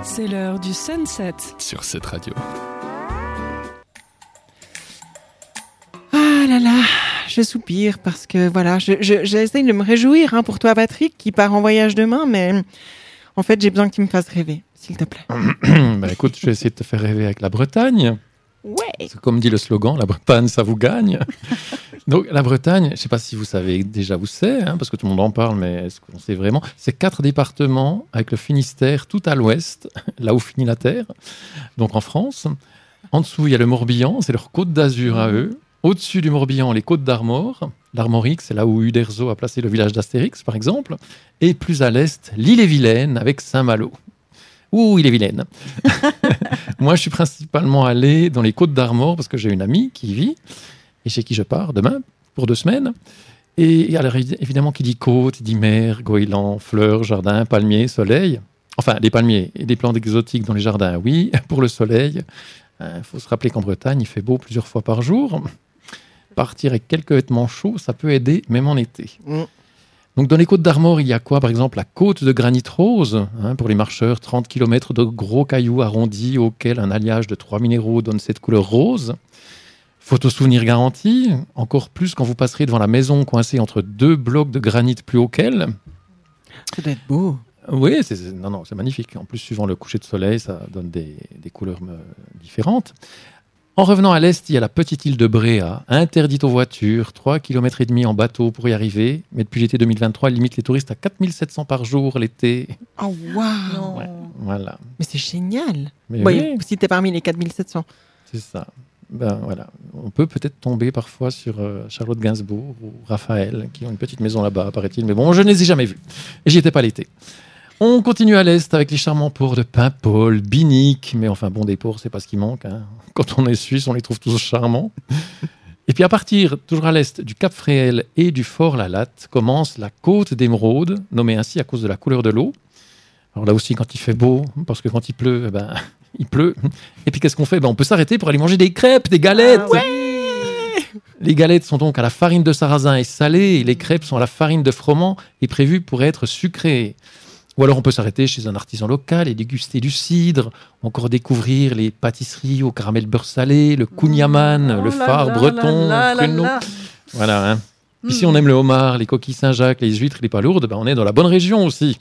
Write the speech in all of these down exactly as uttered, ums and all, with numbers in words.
C'est l'heure du sunset sur cette radio. Ah là là, je soupire parce que voilà, je, je, j'essaye de me réjouir hein, pour toi Patrick qui part en voyage demain, mais en fait j'ai besoin que tu me fasses rêver, s'il te plaît. Ben écoute, je vais essayer de te faire rêver avec la Bretagne. Ouais. C'est comme dit le slogan, la Bretagne, ça vous gagne. Donc la Bretagne, je ne sais pas si vous savez déjà où c'est, hein, parce que tout le monde en parle, mais est-ce qu'on sait vraiment ? C'est quatre départements avec le Finistère tout à l'ouest, là où finit la terre, donc en France. En dessous, il y a le Morbihan, c'est leur côte d'Azur à eux. Au-dessus du Morbihan, les côtes d'Armor. L'Armorique, c'est là où Uderzo a placé le village d'Astérix, par exemple. Et plus à l'est, l'île-et-Vilaine avec Saint-Malo. Ouh, il est vilaine. Moi, je suis principalement allé dans les côtes d'Armor parce que j'ai une amie qui y vit et chez qui je pars demain pour deux semaines. Et alors, évidemment, qui dit côte, dit mer, goéland, fleurs, jardin, palmiers, soleil. Enfin, des palmiers et des plantes exotiques dans les jardins, oui. Pour le soleil, il faut se rappeler qu'en Bretagne, il fait beau plusieurs fois par jour. Partir avec quelques vêtements chauds, ça peut aider, même en été. Mm. Donc, dans les côtes d'Armor, il y a quoi ? Par exemple, la côte de granit rose, hein, pour les marcheurs, trente kilomètres de gros cailloux arrondis auxquels un alliage de trois minéraux donne cette couleur rose. Photo-souvenir garanti, encore plus quand vous passerez devant la maison coincée entre deux blocs de granit plus hauts qu'elle. Ça doit être beau. Oui, c'est, c'est, non, non, c'est magnifique. En plus, suivant le coucher de soleil, ça donne des, des couleurs euh, différentes. En revenant à l'est, il y a la petite île de Bréa, interdite aux voitures, trois kilomètres et demi en bateau pour y arriver. Mais depuis l'été deux mille vingt-trois, elle limite les touristes à quatre mille sept cents par jour l'été. Oh, waouh ouais, voilà. Mais c'est génial. Mais bon, oui. Si t'es parmi les quatre mille sept cents. C'est ça. Ben, voilà. On peut peut-être tomber parfois sur euh, Charlotte Gainsbourg ou Raphaël, qui ont une petite maison là-bas, paraît-il. Mais bon, je ne les ai jamais vus. Et j'y étais pas l'été. On continue à l'est avec les charmants ports de Paimpol, Binic. Mais enfin, bon, des ports, c'est pas ce qui manque. Hein. Quand on est suisse, on les trouve tous charmants. Et puis à partir, toujours à l'est, du Cap Fréhel et du Fort La Latte, commence la côte d'Émeraude, nommée ainsi à cause de la couleur de l'eau. Alors là aussi, quand il fait beau, parce que quand il pleut, eh ben, il pleut. Et puis qu'est-ce qu'on fait ? Ben, on peut s'arrêter pour aller manger des crêpes, des galettes. Ah ouais. Les galettes sont donc à la farine de sarrasin et salées, et les crêpes sont à la farine de froment et prévues pour être sucrées. Ou alors on peut s'arrêter chez un artisan local et déguster du cidre, encore découvrir les pâtisseries au caramel beurre salé, le kouign-amann, oh le phare là breton, là le pruneau. là là. Voilà. Hein. Mm. Puis si on aime le homard, les coquilles Saint-Jacques, les huîtres, les palourdes, ben on est dans la bonne région aussi.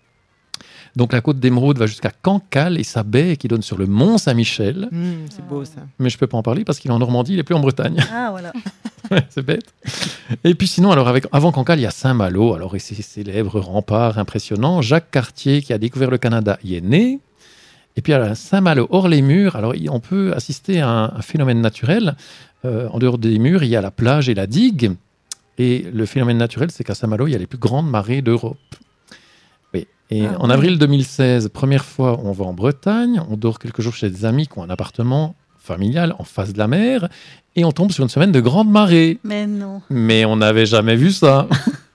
Donc la côte d'Émeraude va jusqu'à Cancale et sa baie qui donne sur le Mont Saint-Michel. Mmh, c'est beau ça. Mais je ne peux pas en parler parce qu'il est en Normandie, il n'est plus en Bretagne. Ah voilà. C'est bête. Et puis sinon, alors avec, avant Cancale, il y a Saint-Malo. Alors et ses célèbres remparts impressionnants. Jacques Cartier, qui a découvert le Canada, y est né. Et puis à Saint-Malo, hors les murs, alors on peut assister à un, un phénomène naturel. Euh, en dehors des murs, il y a la plage et la digue. Et le phénomène naturel, c'est qu'à Saint-Malo, il y a les plus grandes marées d'Europe. Oui. Et ah, en ouais. avril deux mille seize, première fois, on va en Bretagne. On dort quelques jours chez des amis qui ont un appartement familial en face de la mer. Et on tombe sur une semaine de grande marée. Mais non. Mais on n'avait jamais vu ça.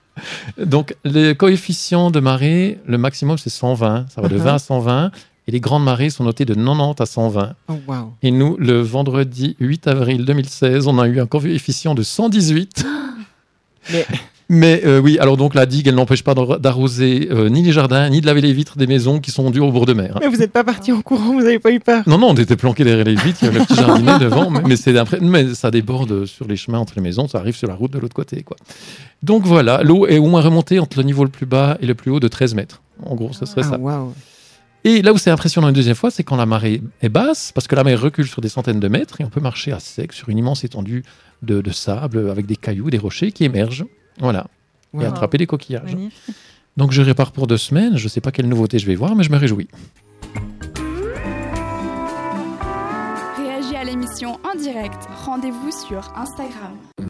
Donc, le coefficient de marée, le maximum, c'est cent vingt. Ça va de Uh-huh. vingt à cent vingt. Et les grandes marées sont notées de quatre-vingt-dix à cent vingt. Oh, wow. Et nous, le vendredi huit avril deux mille seize, on a eu un coefficient de cent dix-huit. Mais... Mais euh, oui, alors donc la digue, elle n'empêche pas d'arroser euh, ni les jardins, ni de laver les vitres des maisons qui sont dues au bord de mer. mais vous n'êtes pas parti en courant, vous n'avez pas eu peur? Non, non, on était planqués derrière les vitres, il y avait le petit jardinet devant, mais, mais, c'est mais ça déborde sur les chemins entre les maisons, ça arrive sur la route de l'autre côté, quoi. Donc voilà, l'eau est au moins remontée entre le niveau le plus bas et le plus haut de treize mètres. En gros, ce serait ah, ça. Wow. Et là où c'est impressionnant une deuxième fois, c'est quand la marée est basse, parce que la mer recule sur des centaines de mètres et on peut marcher à sec sur une immense étendue de, de sable avec des cailloux, des rochers qui émergent. Voilà. Wow. Et attraper des coquillages. Magnifique. Donc je répare pour deux semaines, je ne sais pas quelle nouveauté je vais voir, mais je me réjouis. Réagis à l'émission en direct. Rendez-vous sur Instagram.